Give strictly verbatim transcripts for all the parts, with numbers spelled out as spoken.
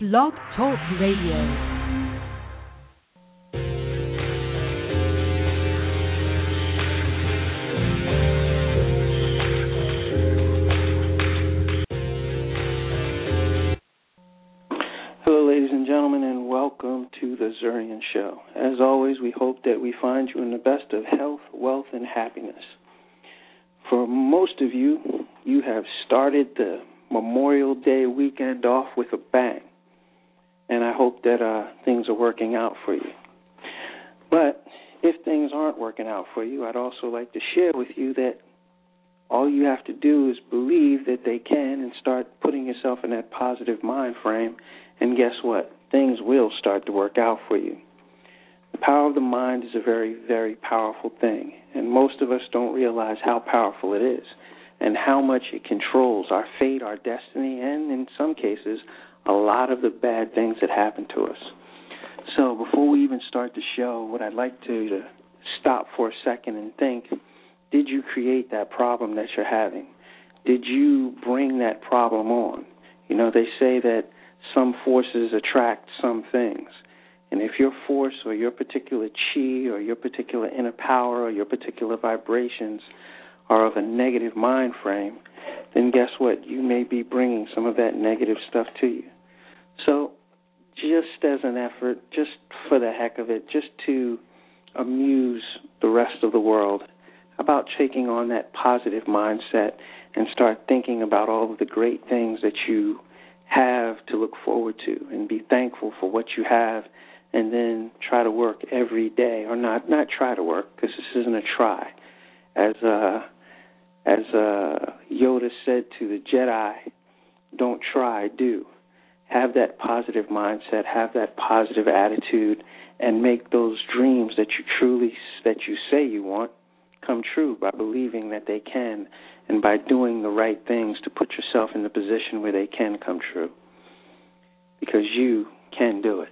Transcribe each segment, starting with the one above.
Blog Talk Radio. Hello, ladies and gentlemen, and welcome to the Zurian Show. As always, we hope that we find you in the best of health, wealth, and happiness. For most of you, you have started the Memorial Day weekend off with a bang, and I hope that uh, things are working out for you. But if things aren't working out for you, I'd also like to share with you that all you have to do is believe that they can and start putting yourself in that positive mind frame, and guess what? Things will start to work out for you. The power of the mind is a very, very powerful thing, and most of us don't realize how powerful it is and how much it controls our fate, our destiny, and in some cases, a lot of the bad things that happen to us. So before we even start the show, what I'd like to, to stop for a second and think, did you create that problem that you're having? Did you bring that problem on? You know, they say that some forces attract some things. And if your force or your particular chi or your particular inner power or your particular vibrations are of a negative mind frame, then guess what? You may be bringing some of that negative stuff to you. So just as an effort, just for the heck of it, just to amuse the rest of the world, how about taking on that positive mindset and start thinking about all of the great things that you have to look forward to and be thankful for what you have, and then try to work every day, or not not try to work, because this isn't a try. As uh, as uh, Yoda said to the Jedi, don't try, do. Have that positive mindset, have that positive attitude, and make those dreams that you truly, that you say you want, come true by believing that they can and by doing the right things to put yourself in the position where they can come true. Because you can do it.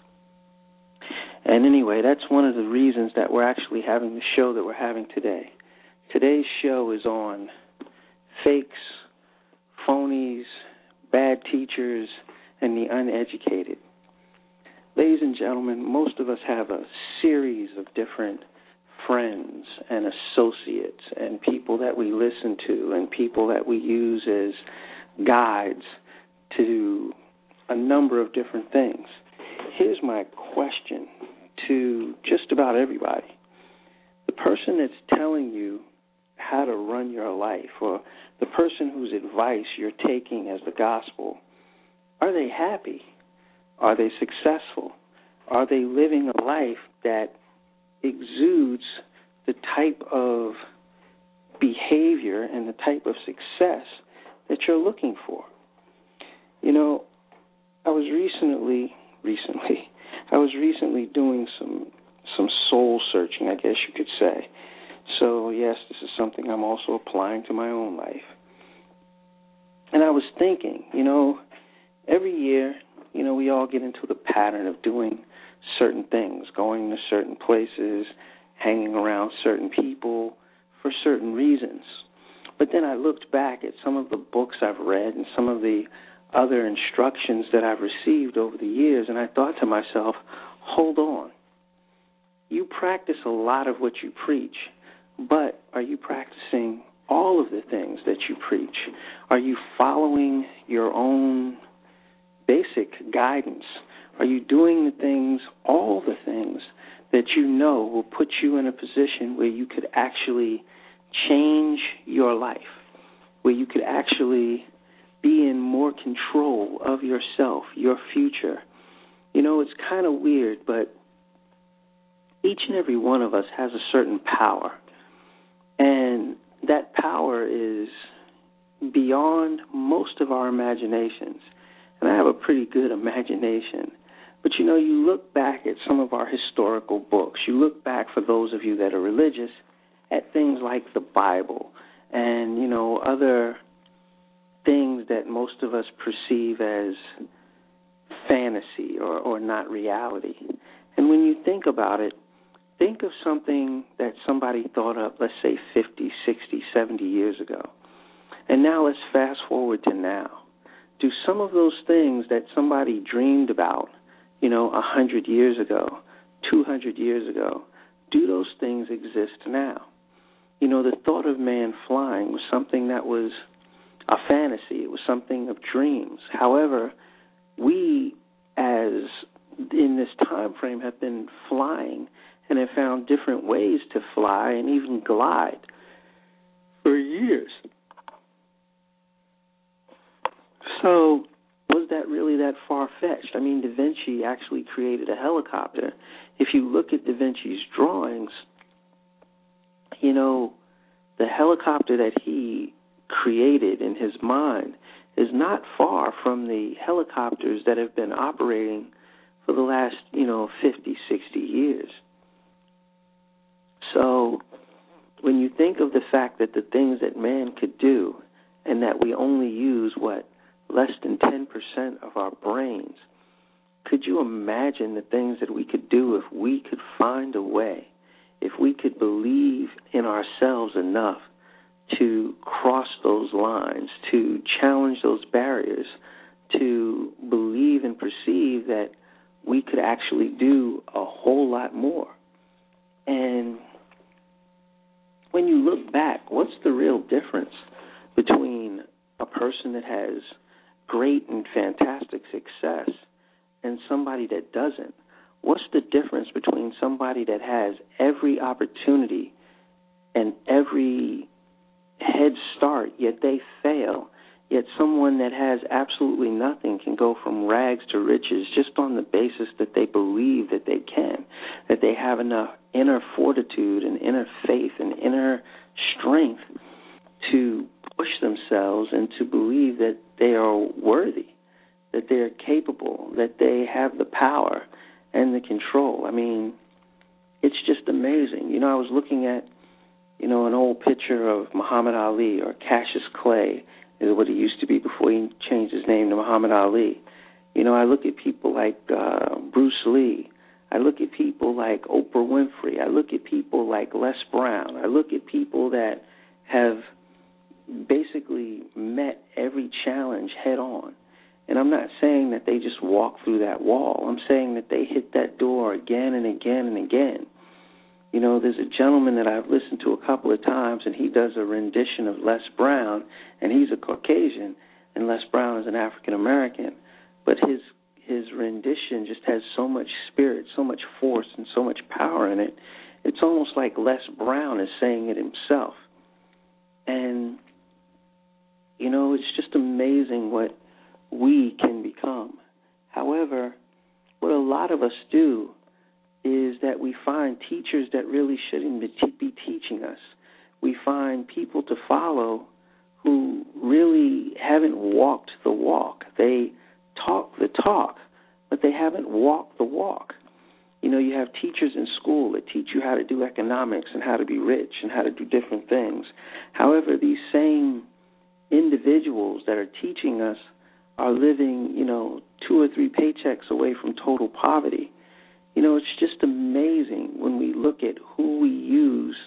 And anyway, that's one of the reasons that we're actually having the show that we're having today. Today's show is on fakes, phonies, bad teachers, and the uneducated. Ladies and gentlemen, most of us have a series of different friends and associates and people that we listen to and people that we use as guides to a number of different things. Here's my question to just about everybody. The person that's telling you how to run your life, or the person whose advice you're taking as the gospel, are they happy? Are they successful? Are they living a life that exudes the type of behavior and the type of success that you're looking for? You know, I was recently, recently, I was recently doing some some soul searching, I guess you could say. So, yes, this is something I'm also applying to my own life. And I was thinking, you know, every year, you know, we all get into the pattern of doing certain things, going to certain places, hanging around certain people for certain reasons. But then I looked back at some of the books I've read and some of the other instructions that I've received over the years, and I thought to myself, hold on. You practice a lot of what you preach, but are you practicing all of the things that you preach? Are you following your own basic guidance? Are you doing the things, all the things, that you know will put you in a position where you could actually change your life, where you could actually be in more control of yourself, your future? You know, it's kind of weird, but each and every one of us has a certain power, and that power is beyond most of our imaginations. And I have a pretty good imagination. But, you know, you look back at some of our historical books. You look back, for those of you that are religious, at things like the Bible and, you know, other things that most of us perceive as fantasy or, or not reality. And when you think about it, think of something that somebody thought up, let's say fifty, sixty, seventy years ago. And now let's fast forward to now. do some of those things that somebody dreamed about, you know, a hundred years ago, two hundred years ago, do those things exist now? You know, the thought of man flying was something that was a fantasy. It was something of dreams. However, we, as in this time frame, have been flying and have found different ways to fly and even glide for years. So was that really that far-fetched? I mean, Da Vinci actually created a helicopter. If you look at Da Vinci's drawings, you know, the helicopter that he created in his mind is not far from the helicopters that have been operating for the last, you know, fifty, sixty years. So when you think of the fact that the things that man could do and that we only use, what, less than ten percent of our brains, could you imagine the things that we could do if we could find a way, if we could believe in ourselves enough to cross those lines, to challenge those barriers, to believe and perceive that we could actually do a whole lot more? And when you look back, what's the real difference between a person that has great and fantastic success and somebody that doesn't? What's the difference between somebody that has every opportunity and every head start, yet they fail, yet someone that has absolutely nothing can go from rags to riches just on the basis that they believe that they can, that they have enough inner fortitude and inner faith and inner strength to push themselves and to believe that they are worthy, that they are capable, that they have the power and the control. I mean, it's just amazing. You know, I was looking at, you know, an old picture of Muhammad Ali, or Cassius Clay is what he used to be before he changed his name to Muhammad Ali. You know, I look at people like uh, Bruce Lee. I look at people like Oprah Winfrey. I look at people like Les Brown. I look at people that have basically met every challenge head on. And I'm not saying that they just walk through that wall. I'm saying that they hit that door again and again and again. You know, there's a gentleman that I've listened to a couple of times, and he does a rendition of Les Brown, and he's a Caucasian, and Les Brown is an African-American. But his his rendition just has so much spirit, so much force, and so much power in it. It's almost like Les Brown is saying it himself. And, you know, it's just amazing what we can become. However, what a lot of us do is that we find teachers that really shouldn't be teaching us. We find people to follow who really haven't walked the walk. They talk the talk, but they haven't walked the walk. You know, you have teachers in school that teach you how to do economics and how to be rich and how to do different things. However, these same individuals that are teaching us are living, you know, two or three paychecks away from total poverty. You know, it's just amazing when we look at who we use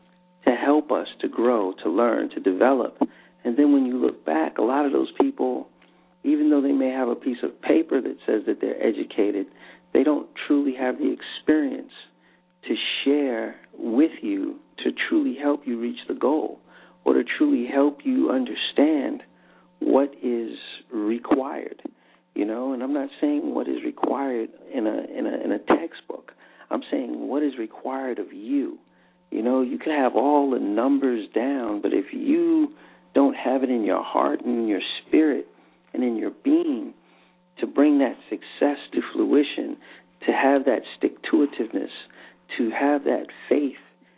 to help us to grow, to learn, to develop. And then when you look back, a lot of those people, even though they may have a piece of paper that says that they're educated, they don't truly have the experience to share with you to truly help you reach the goal, or to truly help you understand what is required. You know, and I'm not saying what is required in a in a in a textbook. I'm saying what is required of you. You know, you can have all the numbers down, but if you don't have it in your heart and in your spirit and in your being to bring that success to fruition, to have that stick-to-itiveness, to have that faith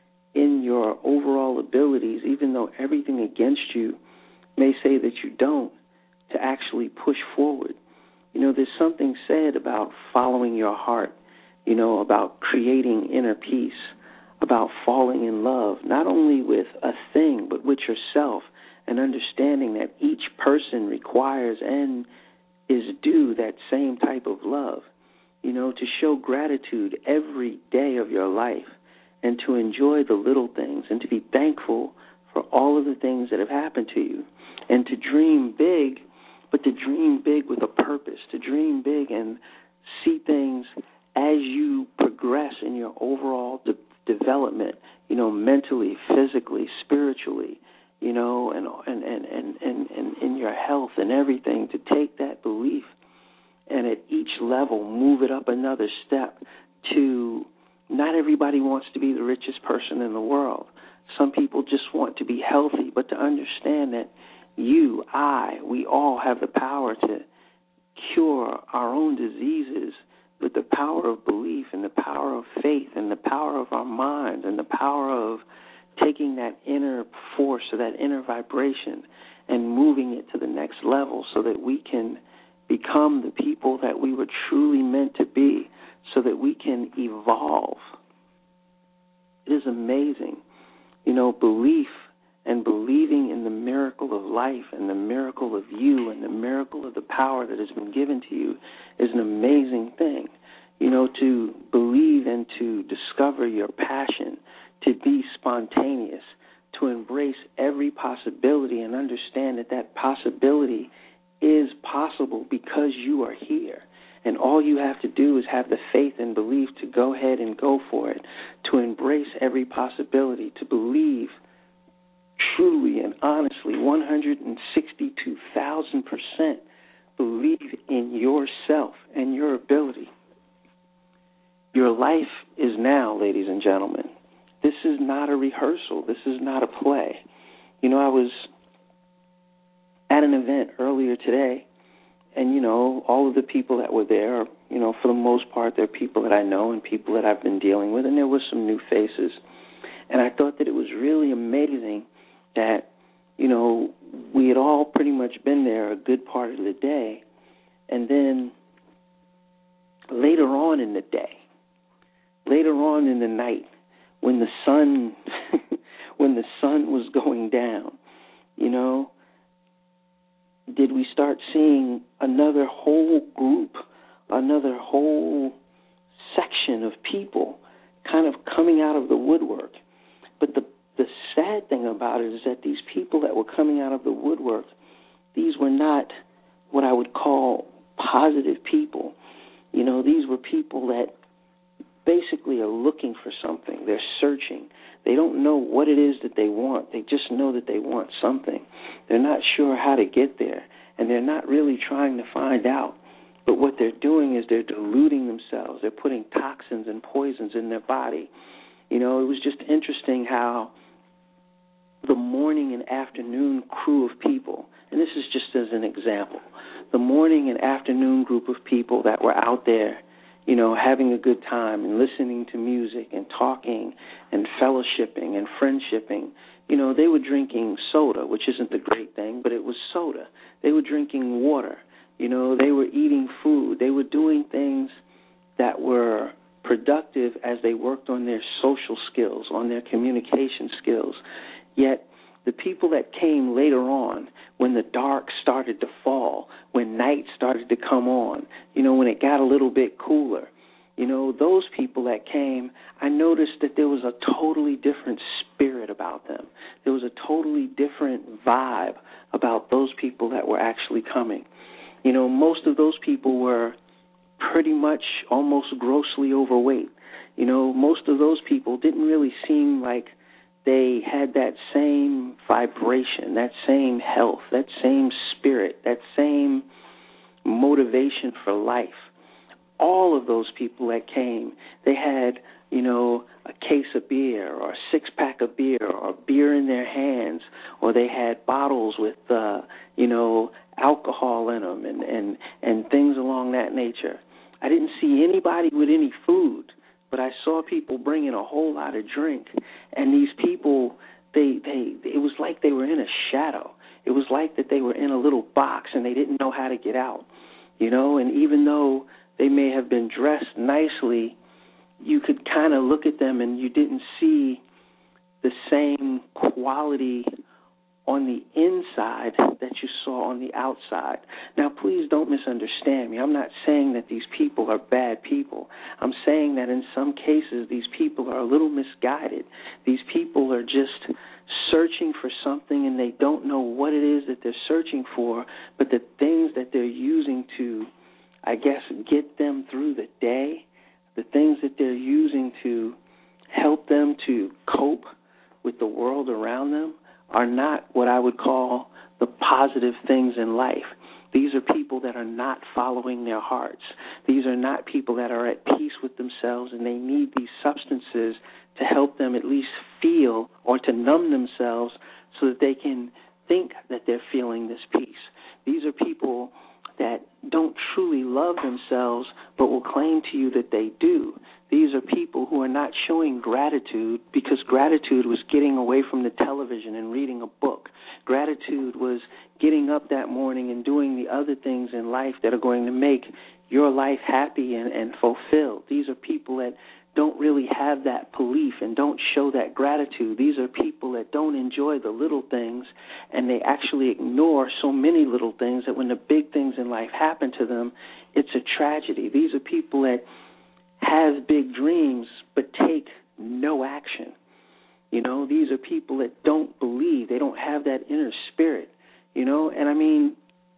in your overall abilities, even though everything against you may say that you don't, to actually push forward. You know, there's something said about following your heart, you know, about creating inner peace, about falling in love, not only with a thing, but with yourself, and understanding that each person requires and is due that same type of love. You know, to show gratitude every day of your life, and to enjoy the little things, and to be thankful for all of the things that have happened to you, and to dream big, but to dream big with a purpose, to dream big and see things as you progress in your overall de- development, you know, mentally, physically, spiritually, you know, and and, and, and, and, and in your health and everything, to take that belief and at each level move it up another step to, not everybody wants to be the richest person in the world. Some people just want to be healthy, but to understand that you, I, we all have the power to cure our own diseases with the power of belief and the power of faith and the power of our minds and the power of taking that inner force or that inner vibration and moving it to the next level so that we can become the people that we were truly meant to be, so that we can evolve. It is amazing. You know, belief and believing in the miracle of life and the miracle of you and the miracle of the power that has been given to you is an amazing thing. You know, to believe and to discover your passion, to be spontaneous, to embrace every possibility and understand that that possibility is possible because you are here. And all you have to do is have the faith and belief to go ahead and go for it, to embrace every possibility, to believe truly and honestly, one hundred sixty-two thousand percent believe in yourself and your ability. Your life is now, ladies and gentlemen. This is not a rehearsal. This is not a play. You know, I was at an event earlier today, and, you know, all of the people that were there, you know, for the most part, they're people that I know and people that I've been dealing with, and there were some new faces. And I thought that it was really amazing that, you know, we had all pretty much been there a good part of the day, and then later on in the day, later on in the night, when the sun, when the sun was going down, you know, did we start seeing another whole group, another whole section of people kind of coming out of the woodwork. But the the sad thing about it is that these people that were coming out of the woodwork, these were not what I would call positive people. You know, these were people that basically are looking for something. They're searching. They don't know what it is that they want. They just know that they want something. They're not sure how to get there, and they're not really trying to find out. But what they're doing is they're diluting themselves. They're putting toxins and poisons in their body. You know, it was just interesting how the morning and afternoon crew of people, and this is just as an example, the morning and afternoon group of people that were out there, you know, having a good time and listening to music and talking and fellowshipping and friendshipping, you know, they were drinking soda, which isn't the great thing, but it was soda. They were drinking water. You know, they were eating food. They were doing things that were productive as they worked on their social skills, on their communication skills. Yet the people that came later on, when the dark started to fall, when night started to come on, you know, when it got a little bit cooler, you know, those people that came, I noticed that there was a totally different spirit about them. There was a totally different vibe about those people that were actually coming. You know, most of those people were pretty much almost grossly overweight. You know, most of those people didn't really seem like they had that same vibration, that same health, that same spirit, that same motivation for life. All of those people that came, they had, you know, a case of beer or a six-pack of beer or beer in their hands, or they had bottles with, uh, you know, alcohol in them and, and, and things along that nature. I didn't see anybody with any food, but I saw people bringing a whole lot of drink, and these people, they, they, it was like they were in a shadow. It was like that they were in a little box and they didn't know how to get out, you know, and even though they may have been dressed nicely, you could kind of look at them and you didn't see the same quality on the inside that you saw on the outside. Now, please don't misunderstand me. I'm not saying that these people are bad people. I'm saying that in some cases these people are a little misguided. These people are just searching for something and they don't know what it is that they're searching for, but the things that they're using to, I guess, get them through the day, the things that they're using to help them to cope with the world around them are not what I would call the positive things in life. These are people that are not following their hearts. These are not people that are at peace with themselves, and they need these substances to help them at least feel or to numb themselves so that they can think that they're feeling this peace. These are people that don't truly love themselves but will claim to you that they do. These are people who are not showing gratitude because gratitude was getting away from the television and reading a book. Gratitude was getting up that morning and doing the other things in life that are going to make your life happy and, and fulfilled. These are people that don't really have that belief and don't show that gratitude. These are people that don't enjoy the little things, and they actually ignore so many little things that when the big things in life happen to them, it's a tragedy. These are people that have big dreams but take no action. You know, these are people that don't believe. They don't have that inner spirit, you know. And, I mean,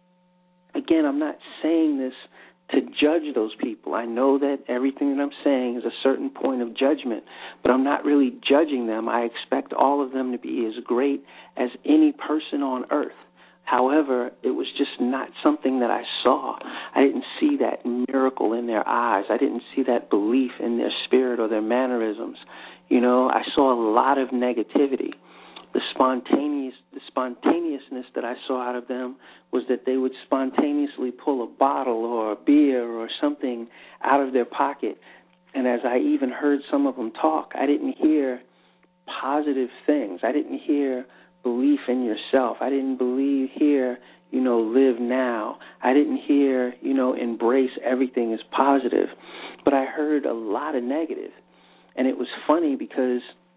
again, I'm not saying this to judge those people. I know that everything that I'm saying is a certain point of judgment, but I'm not really judging them. I expect all of them to be as great as any person on earth. However, it was just not something that I saw. I didn't see that miracle in their eyes. I didn't see that belief in their spirit or their mannerisms. You know, I saw a lot of negativity. The spontaneous, the spontaneousness that I saw out of them was that they would spontaneously pull a bottle or a beer or something out of their pocket. And as I even heard some of them talk, I didn't hear positive things. I didn't hear belief in yourself. I didn't believe hear, you know, live now. I didn't hear, you know, embrace everything as positive. But I heard a lot of negative. And it was funny because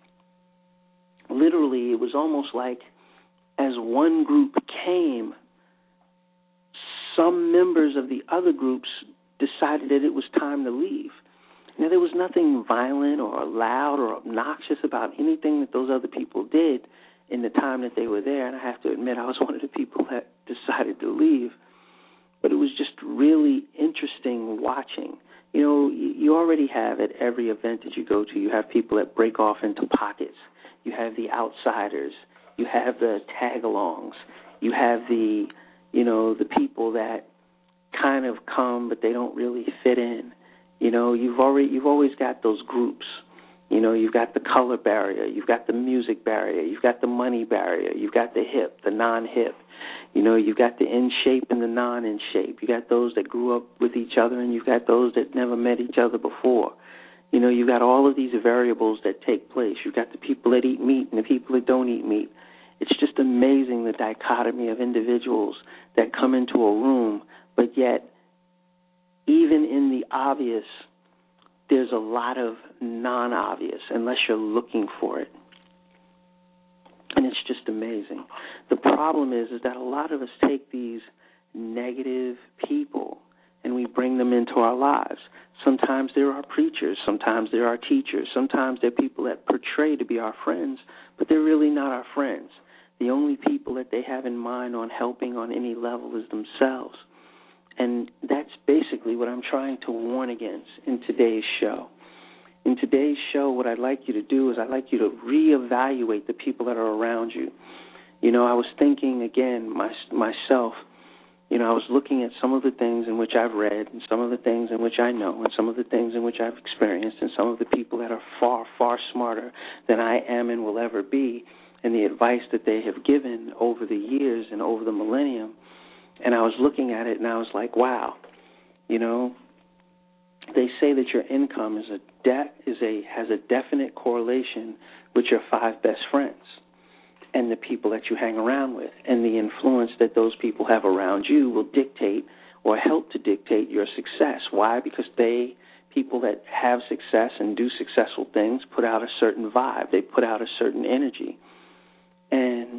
literally it was almost like as one group came, some members of the other groups decided that it was time to leave. Now, there was nothing violent or loud or obnoxious about anything that those other people did in the time that they were there, and I have to admit I was one of the people that decided to leave. But it was just really interesting watching. You know, you already have at every event that you go to, you have people that break off into pockets. You have the outsiders. You have the tag-alongs. You have the, you know, the people that kind of come but they don't really fit in. You know, you've already you've always got those groups. You know, you've got the color barrier. You've got the music barrier. You've got the money barrier. You've got the hip, the non-hip. You know, you've got the in shape and the non-in shape. You got those that grew up with each other, and you've got those that never met each other before. You know, you've got all of these variables that take place. You've got the people that eat meat and the people that don't eat meat. It's just amazing the dichotomy of individuals that come into a room, but yet even in the obvious, there's a lot of non-obvious unless you're looking for it. And it's just amazing. The problem is, is that a lot of us take these negative people and we bring them into our lives. Sometimes they're our preachers. Sometimes they're our teachers. Sometimes they're people that portray to be our friends, but they're really not our friends. The only people that they have in mind on helping on any level is themselves. And that's basically what I'm trying to warn against in today's show. In today's show, what I'd like you to do is I'd like you to reevaluate the people that are around you. You know, I was thinking, again, my, myself, you know, I was looking at some of the things in which I've read and some of the things in which I know and some of the things in which I've experienced and some of the people that are far, far smarter than I am and will ever be and the advice that they have given over the years and over the millennium. And I was looking at it and I was like, wow, you know, they say that your income is a de- is a has a definite correlation with your five best friends and the people that you hang around with, and the influence that those people have around you will dictate or help to dictate your success. Why? Because they, people that have success and do successful things, put out a certain vibe. They put out a certain energy. And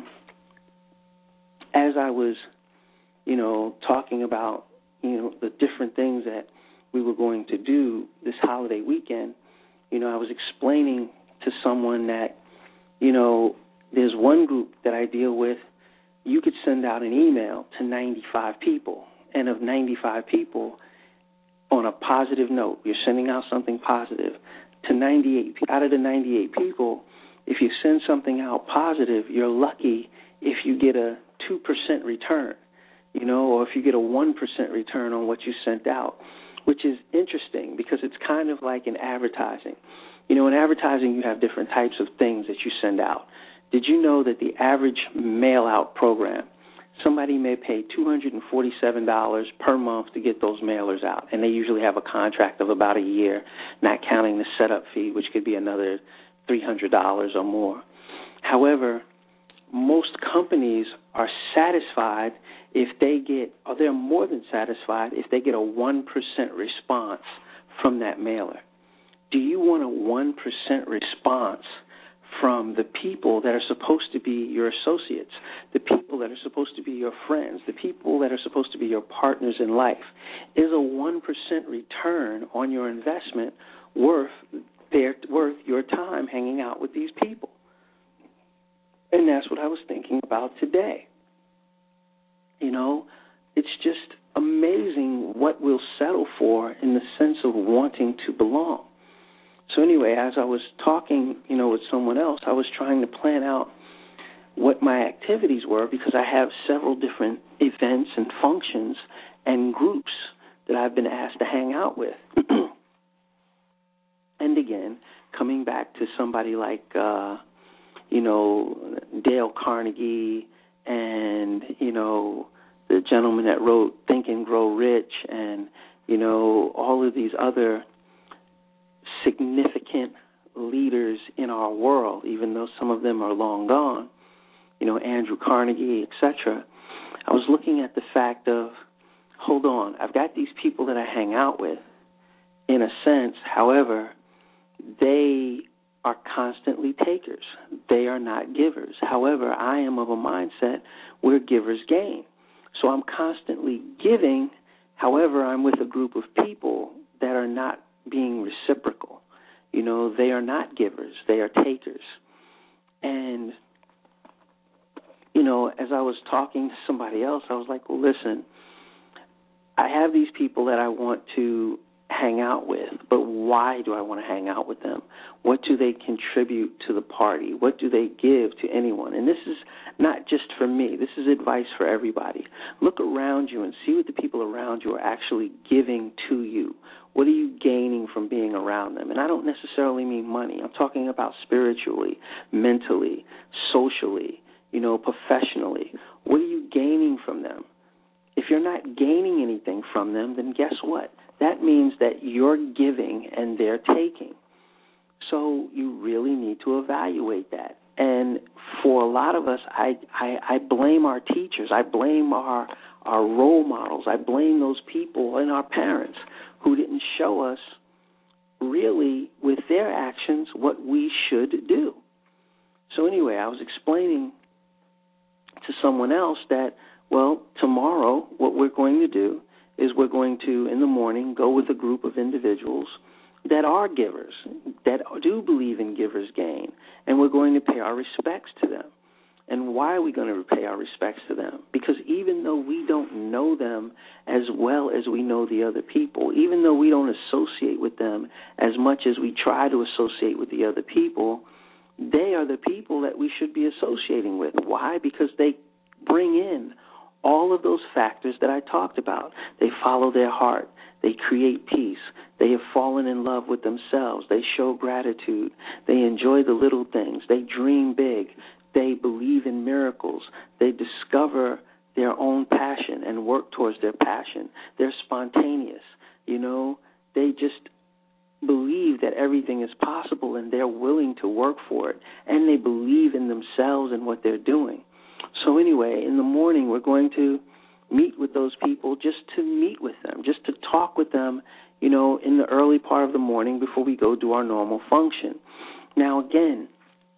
as I was, you know, talking about, you know, the different things that we were going to do this holiday weekend, you know, I was explaining to someone that, you know, there's one group that I deal with. You could send out an email to ninety-five people, and of ninety-five people, on a positive note, you're sending out something positive to ninety-eight. Out of the ninety-eight people, if you send something out positive, you're lucky if you get a two percent return, you know, or if you get a one percent return on what you sent out, which is interesting because it's kind of like in advertising. You know, in advertising, you have different types of things that you send out. Did you know that the average mail-out program, somebody may pay two hundred forty-seven dollars per month to get those mailers out, and they usually have a contract of about a year, not counting the setup fee, which could be another three hundred dollars or more. However, most companies are satisfied if they get, or they're more than satisfied if they get a one percent response from that mailer. Do you want a one percent response from the people that are supposed to be your associates, the people that are supposed to be your friends, the people that are supposed to be your partners in life? Is a one percent return on your investment worth their, worth your time hanging out with these people? And that's what I was thinking about today. You know, it's just amazing what we'll settle for in the sense of wanting to belong. So anyway, as I was talking, you know, with someone else, I was trying to plan out what my activities were because I have several different events and functions and groups that I've been asked to hang out with. And again, coming back to somebody like, uh, you know, Dale Carnegie and, you know, the gentleman that wrote Think and Grow Rich and, you know, all of these other significant leaders in our world, even though some of them are long gone, you know, Andrew Carnegie, et cetera, I was looking at the fact of, hold on, I've got these people that I hang out with, in a sense, however, they are constantly takers. They are not givers. However, I am of a mindset where givers gain. So I'm constantly giving, however, I'm with a group of people that are not being reciprocal. You know, they are not givers. They are takers. And, you know, as I was talking to somebody else, I was like, well, listen, I have these people that I want to hang out with, but why do I want to hang out with them? What do they contribute to the party? What do they give to anyone? And this is not just for me. This is advice for everybody. Look around you and see what the people around you are actually giving to you. What are you gaining from being around them? And I don't necessarily mean money. I'm talking about spiritually, mentally, socially, you know, professionally. What are you gaining from them? If you're not gaining anything from them, then guess what? That means that you're giving and they're taking. So you really need to evaluate that. And for a lot of us, I, I, I blame our teachers. I blame our, our role models. I blame those people and our parents who didn't show us really with their actions what we should do. So anyway, I was explaining to someone else that, well, tomorrow what we're going to do is we're going to, in the morning, go with a group of individuals that are givers, that do believe in givers gain, and we're going to pay our respects to them. And why are we going to pay our respects to them? Because even though we don't know them as well as we know the other people, even though we don't associate with them as much as we try to associate with the other people, they are the people that we should be associating with. Why? Because they bring in all of those factors that I talked about. They follow their heart. They create peace. They have fallen in love with themselves. They show gratitude. They enjoy the little things. They dream big. They believe in miracles. They discover their own passion and work towards their passion. They're spontaneous. You know, they just believe that everything is possible and they're willing to work for it. And they believe in themselves and what they're doing. So anyway, in the morning we're going to meet with those people just to meet with them, just to talk with them, you know, in the early part of the morning before we go do our normal function. Now, again,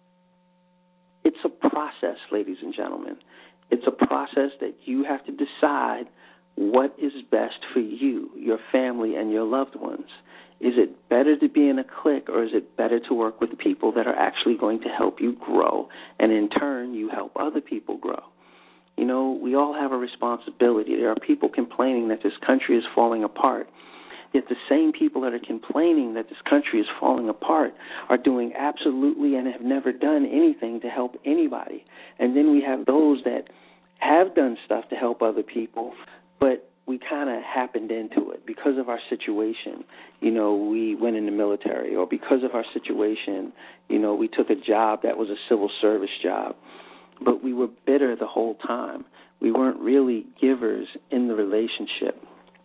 it's a process, ladies and gentlemen. It's a process that you have to decide what is best for you, your family, and your loved ones. Is it better to be in a clique, or is it better to work with people that are actually going to help you grow, and in turn you help other people grow? You know, we all have a responsibility. There are people complaining that this country is falling apart, yet the same people that are complaining that this country is falling apart are doing absolutely and have never done anything to help anybody. And then we have those that have done stuff to help other people, but we kind of happened into it because of our situation. You know, we went in the military, or because of our situation, you know, we took a job that was a civil service job. But we were bitter the whole time. We weren't really givers in the relationship.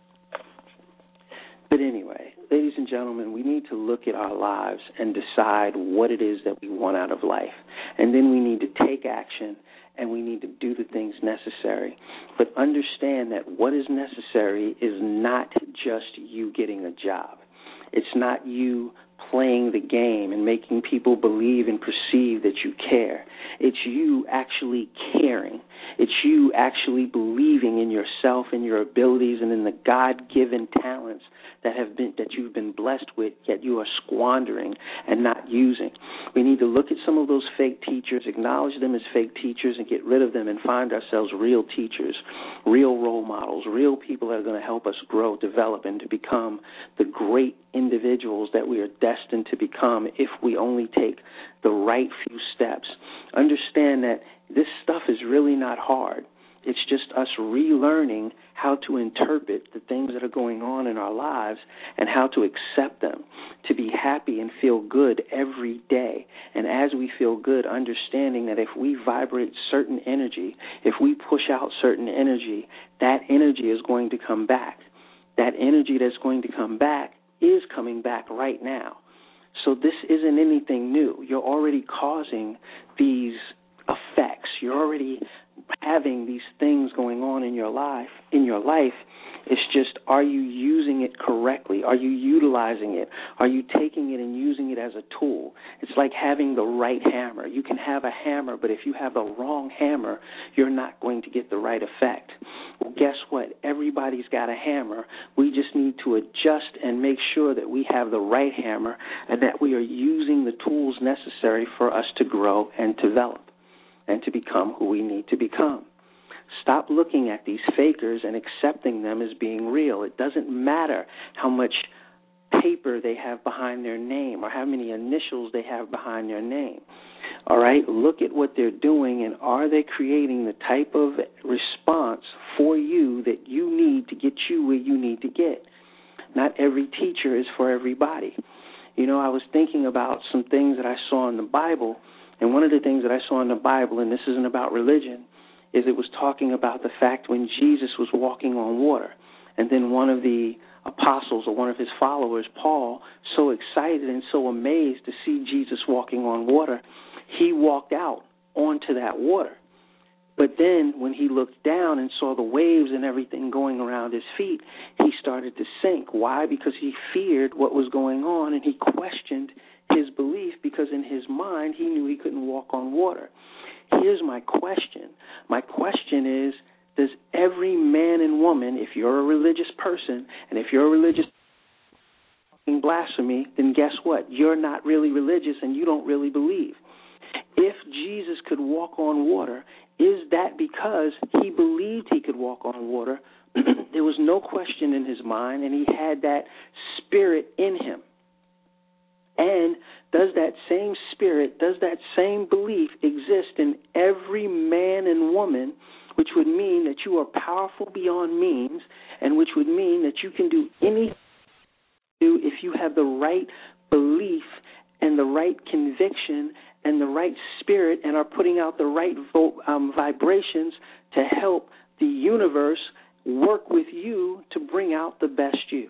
But anyway, ladies and gentlemen, we need to look at our lives and decide what it is that we want out of life. And then we need to take action, and we need to do the things necessary. But understand that what is necessary is not just you getting a job. It's not you playing the game and making people believe and perceive that you care. It's you actually caring. It's you actually believing in yourself and your abilities and in the God-given talents that have been that you've been blessed with, yet you are squandering and not using. We need to look at some of those fake teachers, acknowledge them as fake teachers, and get rid of them and find ourselves real teachers, real role models, real people that are going to help us grow, develop, and to become the great individuals that we are destined to become if we only take the right few steps. Understand that this stuff is really not hard. It's just us relearning how to interpret the things that are going on in our lives and how to accept them, to be happy and feel good every day. And as we feel good, understanding that if we vibrate certain energy, if we push out certain energy, that energy is going to come back. That energy that's going to come back is coming back right now. So this isn't anything new. You're already causing these effects. You're already having these things going on in your life. In your life, it's just, are you using it correctly? Are you utilizing it? Are you taking it and using it as a tool? It's like having the right hammer. You can have a hammer, but if you have the wrong hammer, you're not going to get the right effect. Well, guess what? Everybody's got a hammer. We just need to adjust and make sure that we have the right hammer and that we are using the tools necessary for us to grow and develop and to become who we need to become. Stop looking at these fakers and accepting them as being real. It doesn't matter how much paper they have behind their name or how many initials they have behind their name. All right, look at what they're doing, and are they creating the type of response for you that you need to get you where you need to get? Not every teacher is for everybody. You know, I was thinking about some things that I saw in the Bible, and one of the things that I saw in the Bible, and this isn't about religion, is it was talking about the fact when Jesus was walking on water, and then one of the apostles or one of his followers, Paul, so excited and so amazed to see Jesus walking on water, he walked out onto that water. But then when he looked down and saw the waves and everything going around his feet, he started to sink. Why? Because he feared what was going on, and he questioned his belief because in his mind he knew he couldn't walk on water. Here's my question. My question is, does every man and woman, if you're a religious person, and if you're a religious blasphemy, then guess what? You're not really religious and you don't really believe. If Jesus could walk on water, is that because he believed he could walk on water? There was no question in his mind, and he had that spirit in him. And does that same spirit, does that same belief exist in every man and woman, which would mean that you are powerful beyond means, and which would mean that you can do anything you do if you have the right belief and the right conviction and the right spirit and are putting out the right vo- um, vibrations to help the universe work with you to bring out the best you.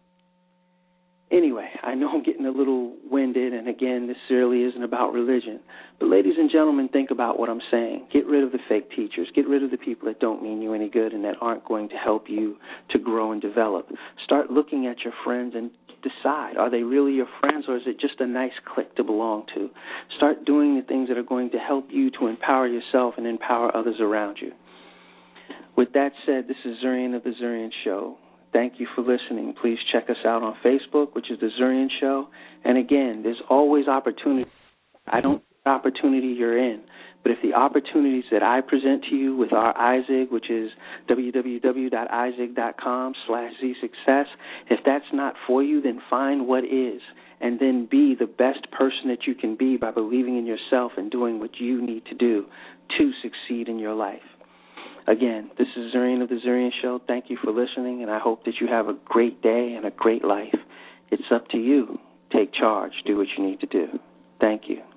Anyway, I know I'm getting a little winded, and again, this really isn't about religion. But ladies and gentlemen, think about what I'm saying. Get rid of the fake teachers. Get rid of the people that don't mean you any good and that aren't going to help you to grow and develop. Start looking at your friends and decide, are they really your friends, or is it just a nice clique to belong to? Start doing the things that are going to help you to empower yourself and empower others around you. With that said, this is Zurian of the Zurian Show. Thank you for listening. Please check us out on Facebook, which is The Zurian Show. And again, there's always opportunity. I don't know what opportunity you're in, but if the opportunities that I present to you with our iZig, which is www.izig.com slash zsuccess, if that's not for you, then find what is, and then be the best person that you can be by believing in yourself and doing what you need to do to succeed in your life. Again, this is Zurian of The Zurian Show. Thank you for listening, and I hope that you have a great day and a great life. It's up to you. Take charge. Do what you need to do. Thank you.